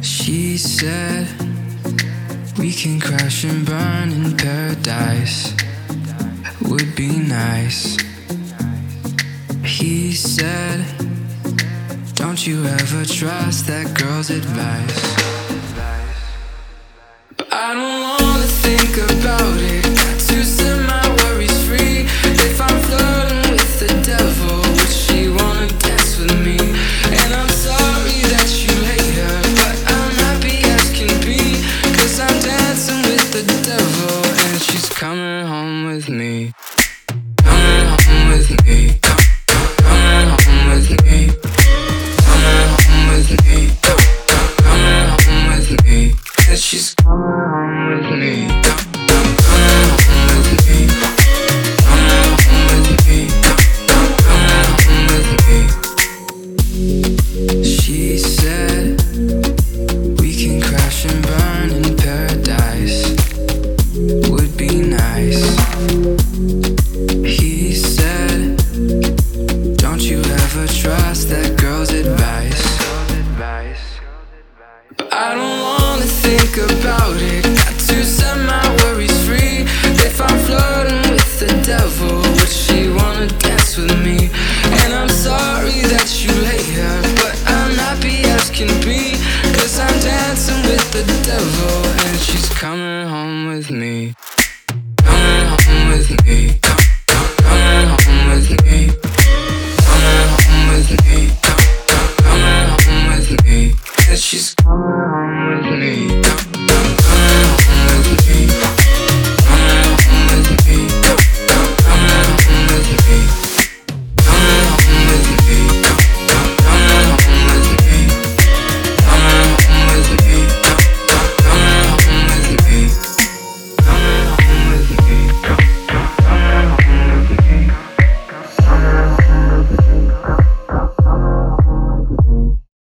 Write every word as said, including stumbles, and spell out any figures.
She said we can crash and burn in paradise. Would be nice. He said, don't you ever trust that girl's advice. But I don't wanna think about it. Got to set my worries free. If I'm flirting with the devil, would she wanna dance with me? And I'm sorry that you hate her, but I'm happy as can be, 'cause I'm dancing with the devil and she's coming home with me. Coming home with me. Coming home with me. Coming home with me.